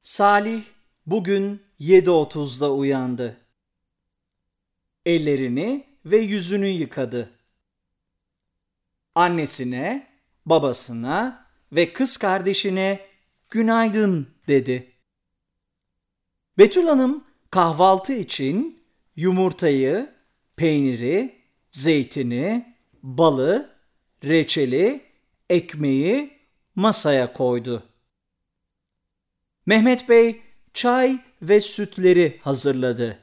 Salih bugün 7.30'da uyandı. Ellerini ve yüzünü yıkadı. Annesine, babasına ve kız kardeşine günaydın dedi. Betül Hanım kahvaltı için yumurtayı, peyniri, zeytini, balı, reçeli, ekmeği masaya koydu. Mehmet Bey çay ve sütleri hazırladı.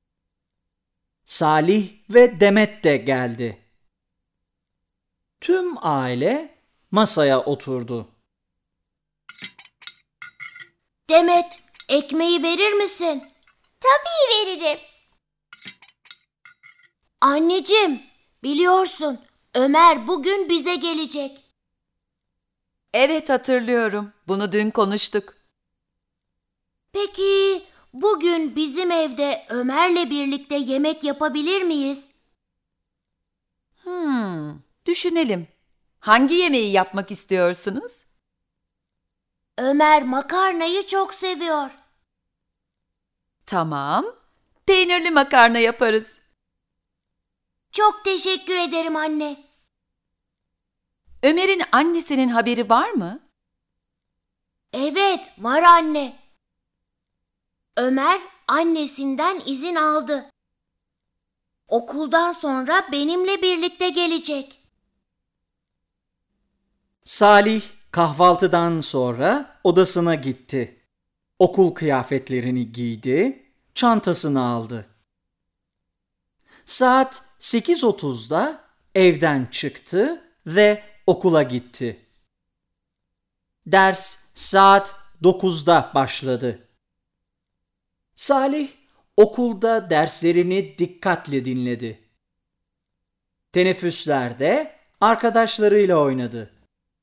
Salih ve Demet de geldi. Tüm aile masaya oturdu. Demet, ekmeği verir misin? Tabii veririm. Anneciğim, biliyorsun Ömer bugün bize gelecek. Evet, hatırlıyorum. Bunu dün konuştuk. Peki bugün bizim evde Ömer'le birlikte yemek yapabilir miyiz? Düşünelim. Hangi yemeği yapmak istiyorsunuz? Ömer makarnayı çok seviyor. Tamam. Peynirli makarna yaparız. Çok teşekkür ederim anne. Ömer'in annesinin haberi var mı? Evet, var anne. Ömer annesinden izin aldı. Okuldan sonra benimle birlikte gelecek. Salih kahvaltıdan sonra odasına gitti. Okul kıyafetlerini giydi, çantasını aldı. Saat 8.30'da evden çıktı ve okula gitti. Ders saat 9'da başladı. Salih okulda derslerini dikkatle dinledi. Teneffüslerde arkadaşlarıyla oynadı.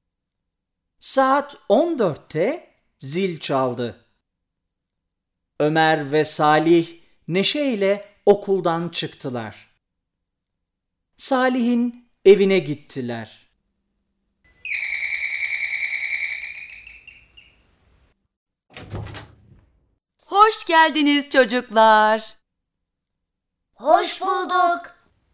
Saat 14'te zil çaldı. Ömer ve Salih neşeyle okuldan çıktılar. Salih'in evine gittiler. Hoş geldiniz çocuklar. Hoş bulduk.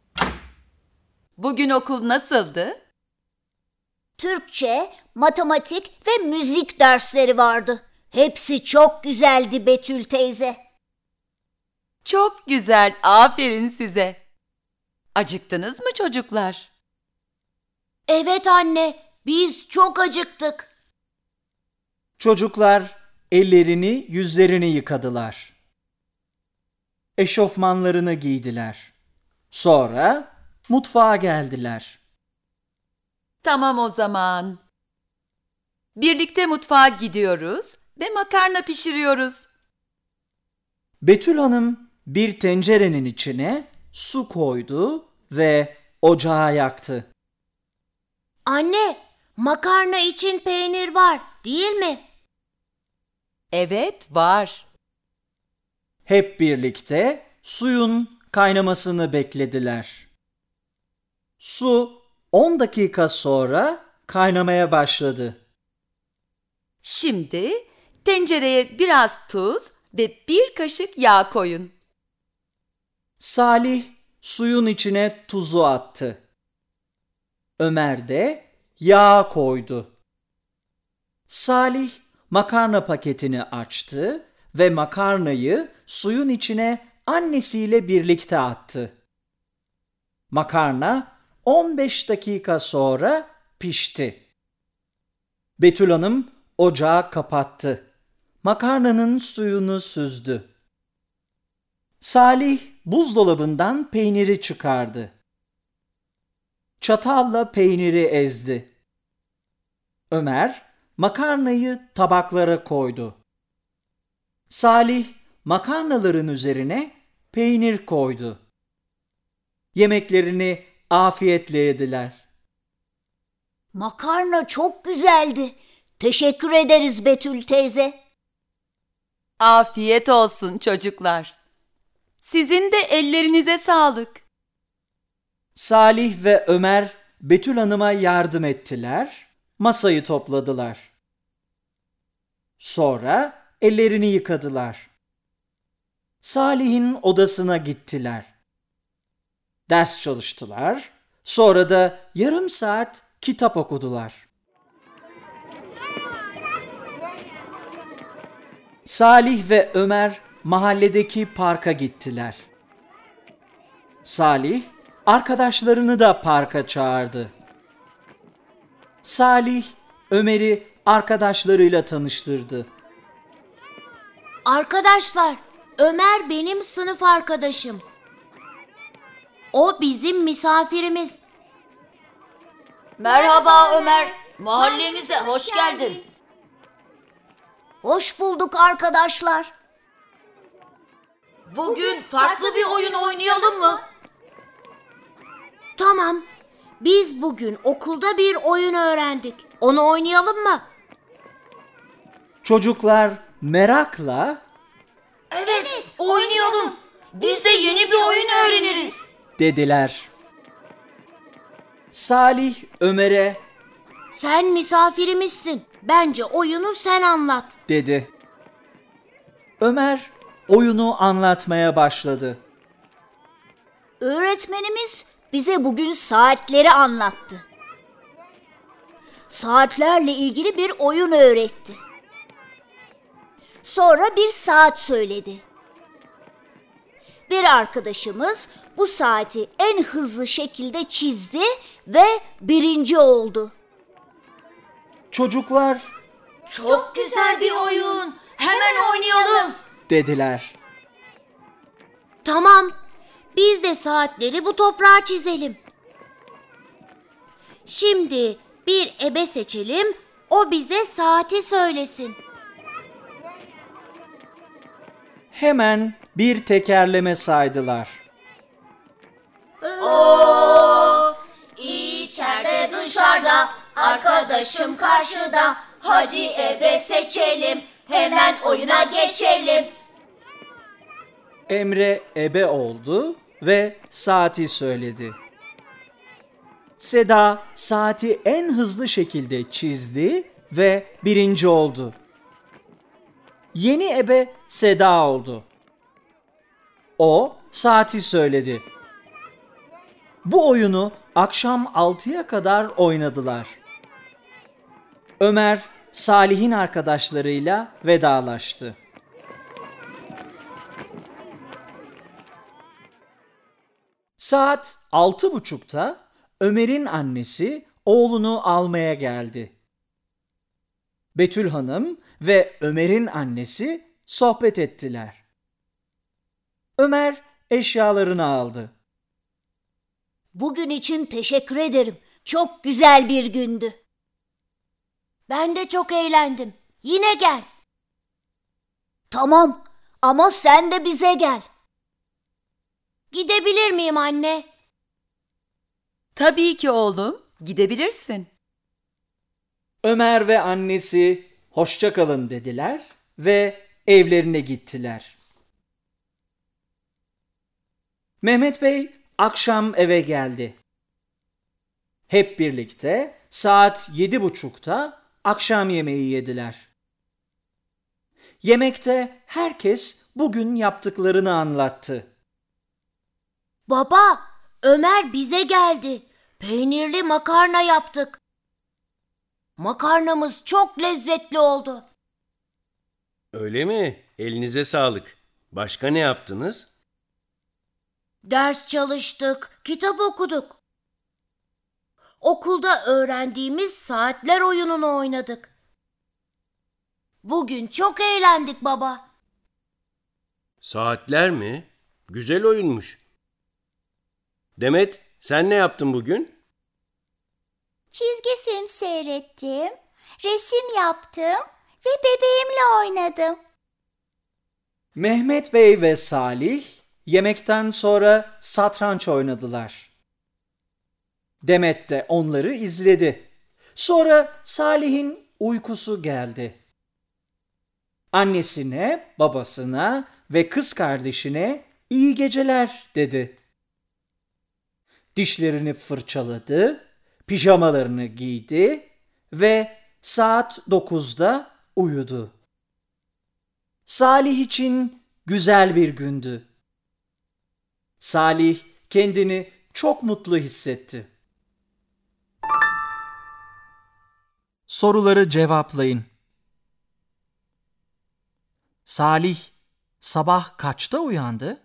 Bugün okul nasıldı? Türkçe, matematik ve müzik dersleri vardı. Hepsi çok güzeldi Betül teyze. Çok güzel, aferin size. Acıktınız mı çocuklar? Evet anne, biz çok acıktık. Çocuklar ellerini, yüzlerini yıkadılar. Eşofmanlarını giydiler. Sonra mutfağa geldiler. Tamam o zaman. Birlikte mutfağa gidiyoruz ve makarna pişiriyoruz. Betül Hanım bir tencerenin içine su koydu ve ocağı yaktı. Anne, makarna için peynir var, değil mi? Evet, var. Hep birlikte suyun kaynamasını beklediler. Su 10 dakika sonra kaynamaya başladı. Şimdi tencereye biraz tuz ve bir kaşık yağ koyun. Salih suyun içine tuzu attı. Ömer de yağ koydu. Salih makarna paketini açtı ve makarnayı suyun içine annesiyle birlikte attı. Makarna 15 dakika sonra pişti. Betül Hanım ocağı kapattı. Makarnanın suyunu süzdü. Salih buzdolabından peyniri çıkardı. Çatalla peyniri ezdi. Ömer makarnayı tabaklara koydu. Salih makarnaların üzerine peynir koydu. Yemeklerini afiyetle yediler. Makarna çok güzeldi. Teşekkür ederiz Betül teyze. Afiyet olsun çocuklar. Sizin de ellerinize sağlık. Salih ve Ömer Betül Hanım'a yardım ettiler, masayı topladılar. Sonra ellerini yıkadılar. Salih'in odasına gittiler. Ders çalıştılar, sonra da yarım saat kitap okudular. Salih ve Ömer mahalledeki parka gittiler. Salih arkadaşlarını da parka çağırdı. Salih Ömer'i arkadaşlarıyla tanıştırdı. Arkadaşlar, Ömer benim sınıf arkadaşım. O bizim misafirimiz. Merhaba Ömer, mahallemize hoş geldin. Hoş bulduk arkadaşlar. Bugün farklı bir oyun oynayalım mı? Tamam, biz bugün okulda bir oyun öğrendik. Onu oynayalım mı? Çocuklar merakla Evet, oynayalım. Biz de yeni bir oyun öğreniriz. dediler. Salih Ömer'e Sen misafirimizsin. Bence oyunu sen anlat. dedi. Ömer oyunu anlatmaya başladı. Öğretmenimiz bize bugün saatleri anlattı. Saatlerle ilgili bir oyun öğretti. Sonra bir saat söyledi. Bir arkadaşımız bu saati en hızlı şekilde çizdi ve birinci oldu. Çocuklar Çok güzel bir oyun. Hemen oynayalım. dediler. Tamam, biz de saatleri bu toprağa çizelim. Şimdi bir ebe seçelim, o bize saati söylesin. Hemen bir tekerleme saydılar. İçeride dışarıda, arkadaşım karşıda. Hadi ebe seçelim, hemen oyuna geçelim. Emre ebe oldu ve saati söyledi. Seda saati en hızlı şekilde çizdi ve birinci oldu. Yeni ebe Seda oldu. O saati söyledi. Bu oyunu akşam 6'ya kadar oynadılar. Ömer Salih'in arkadaşlarıyla vedalaştı. Saat 6.30'da Ömer'in annesi oğlunu almaya geldi. Betül Hanım ve Ömer'in annesi sohbet ettiler. Ömer eşyalarını aldı. Bugün için teşekkür ederim. Çok güzel bir gündü. Ben de çok eğlendim. Yine gel. Tamam ama sen de bize gel. Gidebilir miyim anne? Tabii ki oğlum, gidebilirsin. Ömer ve annesi hoşça kalın dediler ve evlerine gittiler. Mehmet Bey akşam eve geldi. Hep birlikte saat 7.30'da akşam yemeği yediler. Yemekte herkes bugün yaptıklarını anlattı. Baba, Ömer bize geldi. Peynirli makarna yaptık. Makarnamız çok lezzetli oldu. Öyle mi? Elinize sağlık. Başka ne yaptınız? Ders çalıştık, kitap okuduk. Okulda öğrendiğimiz saatler oyununu oynadık. Bugün çok eğlendik baba. Saatler mi? Güzel oyunmuş. Demet, sen ne yaptın bugün? Çizgi film seyrettim, resim yaptım ve bebeğimle oynadım. Mehmet Bey ve Salih yemekten sonra satranç oynadılar. Demet de onları izledi. Sonra Salih'in uykusu geldi. Annesine, babasına ve kız kardeşine iyi geceler dedi. Dişlerini fırçaladı, pijamalarını giydi ve saat 9'da uyudu. Salih için güzel bir gündü. Salih kendini çok mutlu hissetti. Soruları cevaplayın. Salih sabah kaçta uyandı?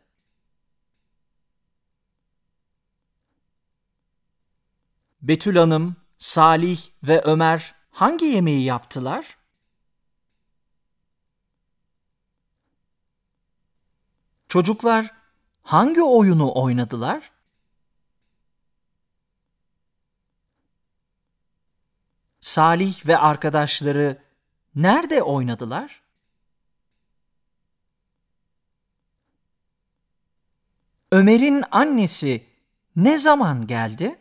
Betül Hanım, Salih ve Ömer hangi yemeği yaptılar? Çocuklar hangi oyunu oynadılar? Salih ve arkadaşları nerede oynadılar? Ömer'in annesi ne zaman geldi?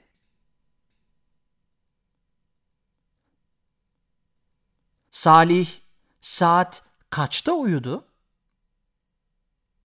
Salih saat kaçta uyudu?